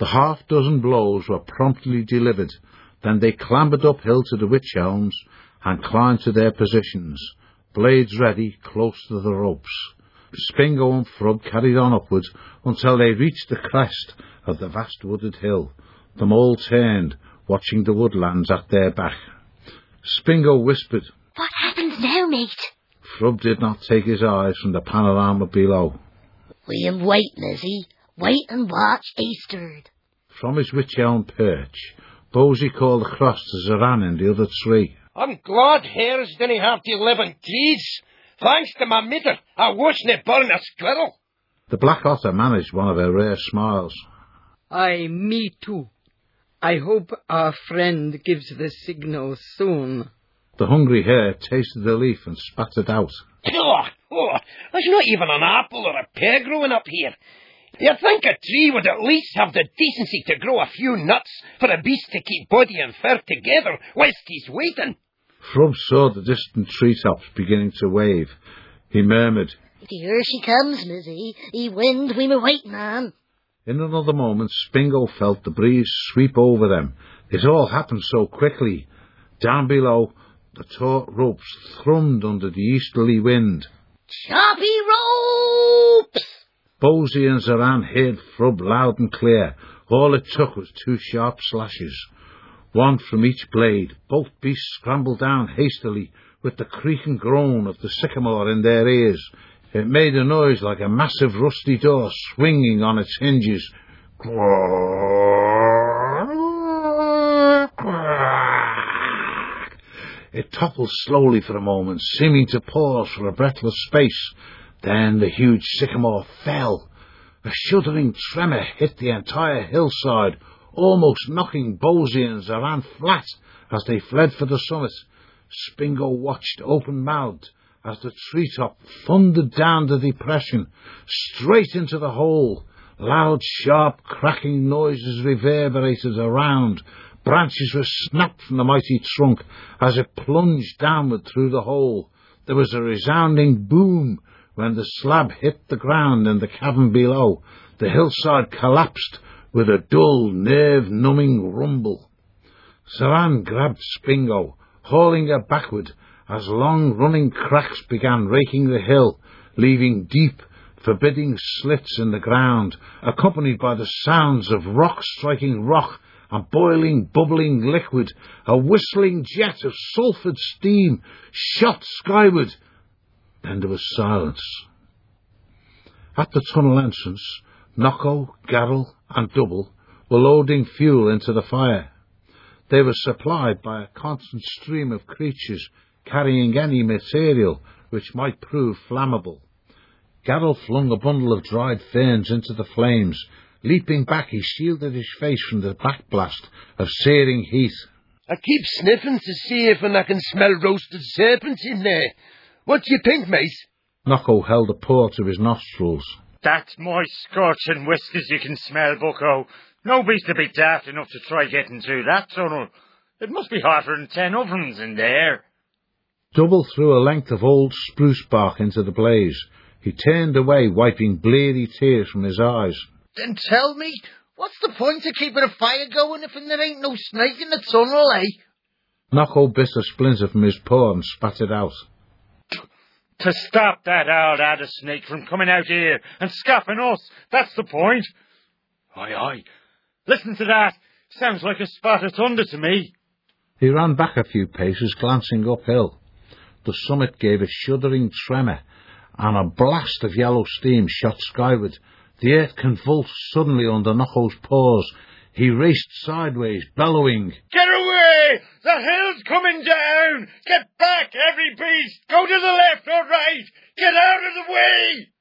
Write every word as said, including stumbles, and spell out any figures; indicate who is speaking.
Speaker 1: The half-dozen blows were promptly delivered. Then they clambered uphill to the wych elms and climbed to their positions, blades ready close to the ropes. Spingo and Frub carried on upwards until they reached the crest of the vast wooded hill. Them all turned, watching the woodlands at their back. Spingo whispered,
Speaker 2: "What happens now, mate?"
Speaker 1: Frub did not take his eyes from the panorama below.
Speaker 2: "We am wait, Mizzy. Wait and watch eastward."
Speaker 1: From his wych elm perch, Bosey called across to Zoran in the other tree.
Speaker 3: "I'm glad hares didn't have to live in trees. Thanks to my meter, I wasn't burn a squirrel."
Speaker 1: The black otter managed one of her rare smiles.
Speaker 4: "Aye, me too. I hope our friend gives the signal soon."
Speaker 1: The hungry hare tasted the leaf and spat it out.
Speaker 3: Oh, oh, there's not even an apple or a pear growing up here. You'd think a tree would at least have the decency to grow a few nuts for a beast to keep body and fur together whilst he's waiting.
Speaker 1: Frub saw the distant treetops beginning to wave. He murmured,
Speaker 2: "Here she comes, Mizzy. E wind we were waiting on."
Speaker 1: In another moment, Spingo felt the breeze sweep over them. It all happened so quickly. Down below, the taut ropes thrummed under the easterly wind.
Speaker 2: "Choppy ropes!"
Speaker 1: Bosey and Zoran heard Frub loud and clear. All it took was two sharp slashes, one from each blade. Both beasts scrambled down hastily, with the creak and groan of the sycamore in their ears. It made a noise like a massive rusty door swinging on its hinges. It toppled slowly for a moment, seeming to pause for a breathless space. Then the huge sycamore fell. A shuddering tremor hit the entire hillside, almost knocking Bosey and Zoran flat as they fled for the summit. Spingo watched open-mouthed as the treetop thundered down the depression, straight into the hole. Loud, sharp, cracking noises reverberated around. Branches were snapped from the mighty trunk as it plunged downward through the hole. There was a resounding boom when the slab hit the ground in the cavern below. The hillside collapsed with a dull, nerve-numbing rumble. Zoran grabbed Spingo, hauling her backward as long-running cracks began raking the hill, leaving deep, forbidding slits in the ground, accompanied by the sounds of rock striking rock and boiling, bubbling liquid. A whistling jet of sulphured steam shot skyward. Then there was silence. At the tunnel entrance, Knocko, Garrel and Double were loading fuel into the fire. They were supplied by a constant stream of creatures carrying any material which might prove flammable. Garrel flung a bundle of dried ferns into the flames. Leaping back, he shielded his face from the backblast of searing heat.
Speaker 3: "I keep sniffing to see if I can smell roasted serpents in there. What do you think, mate?"
Speaker 1: Knocko held a paw to his nostrils.
Speaker 5: "That's my scorching whiskers you can smell, bucko. Nobody's to be daft enough to try getting through that tunnel. It must be hotter than ten ovens in there."
Speaker 1: Double threw a length of old spruce bark into the blaze. He turned away, wiping bleary tears from his eyes.
Speaker 6: "Then tell me, what's the point of keeping a fire going if there ain't no snake in the tunnel, eh?"
Speaker 1: Knocko bit a splinter from his paw and spat it out.
Speaker 5: "To stop that old adder snake from coming out here and scaffing us, that's the point." "Aye, aye. Listen to that. Sounds like a spot of thunder to me."
Speaker 1: He ran back a few paces, glancing uphill. The summit gave a shuddering tremor, and a blast of yellow steam shot skyward. The earth convulsed suddenly under Knocko's paws. He raced sideways, bellowing,
Speaker 5: "Get away! The hill's coming down! Get back, every beast! Go to the left or right! Get out of the way!"